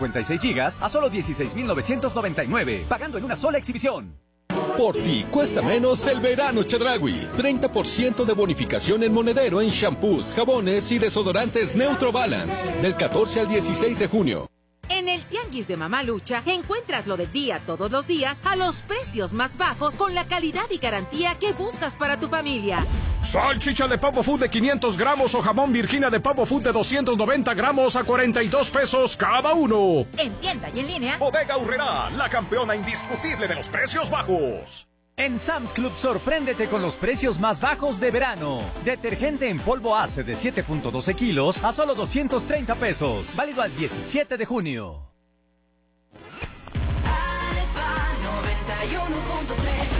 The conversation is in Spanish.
56 gigas a solo 16,999, pagando en una sola exhibición. Por ti cuesta menos el verano Chedraui. 30% de bonificación en monedero en shampoos, jabones y desodorantes Neutro Balance. Del 14 al 16 de junio. En el Tianguis de Mamalucha encuentras lo del día todos los días a los precios más bajos con la calidad y garantía que buscas para tu familia. Salchicha de pavo food de 500 gramos o jamón Virginia de pavo food de 290 gramos a 42 pesos cada uno. En tienda y en línea. Bodega Aurrerá, la campeona indiscutible de los precios bajos. En Sam's Club sorpréndete con los precios más bajos de verano. Detergente en polvo Ace de 7.12 kilos a solo 230 pesos. Válido al 17 de junio. Alfa 91.3